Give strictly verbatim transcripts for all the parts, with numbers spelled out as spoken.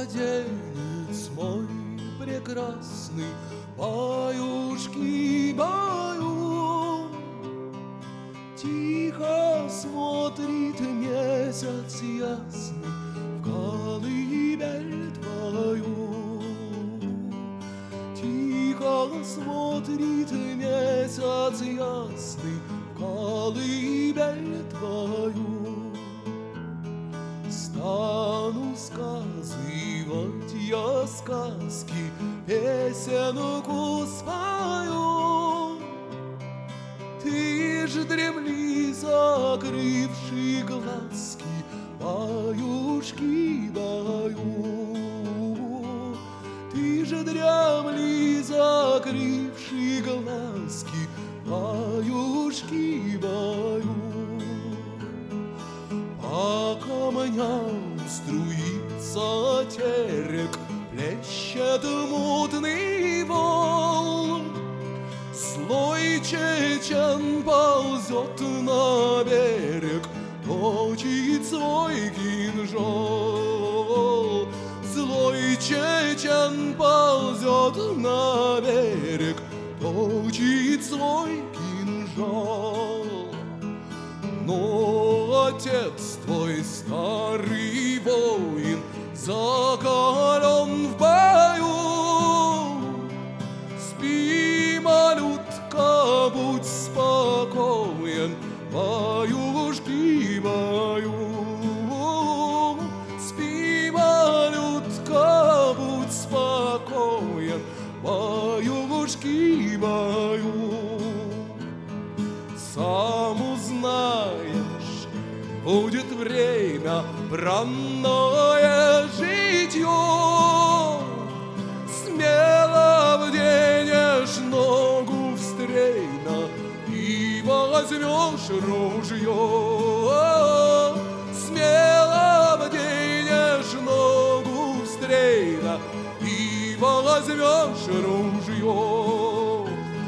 младенец мой прекрасный, баюшки баю. Тихо смотрит месяц ясный в колыбель твою. Тихо смотрит месяц ясный в колыбель твою. Стану сказывать я сказки, песенку свою. Ты ж дремли, закрывши глазки, баюшки баю. Ты же дремли, закрывши глазки, баюшки баю. По камням струится терек, плещет мутный вол. Злой чечен ползет на берег, точит свой кинжал. Злой чечен ползет на берег, точит свой кинжал. Но отец твой, старый воин, закален в бою. Спи, малютка, будь спокоен, баюшки баю. Спи, малютка, будь спокоен, баюшки баю. Сам узнаешь, будет время бранное житье. Смело вденешь ногу в стрейна и возьмешь ружье. Смело вденешь ногу в стрейна и возьмешь ружье.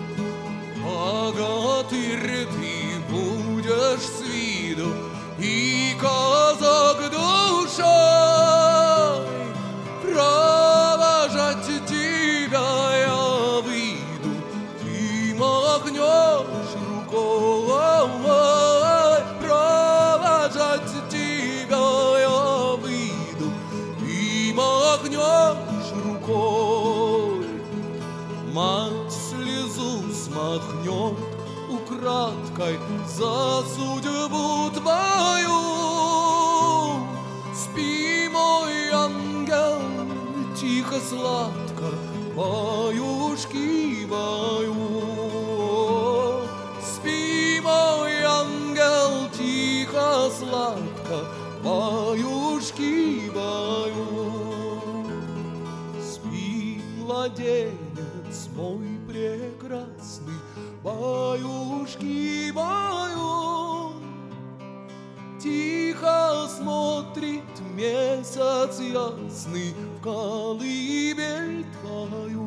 Богатырь ты будешь с виду и казак душой. Провожать тебя я выйду, ты махнешь рукой. Провожать тебя я выйду, ты махнешь рукой. Мать слезу смахнет украдкой за судьбу твою. Спи, мой ангел, тихо, сладко, баюшки баю. Спи, мой ангел, тихо, сладко, баюшки баю. Спи, младенец мой прекрасный, баюшки баю. Тихо смотрит месяц ясный в колыбель твою.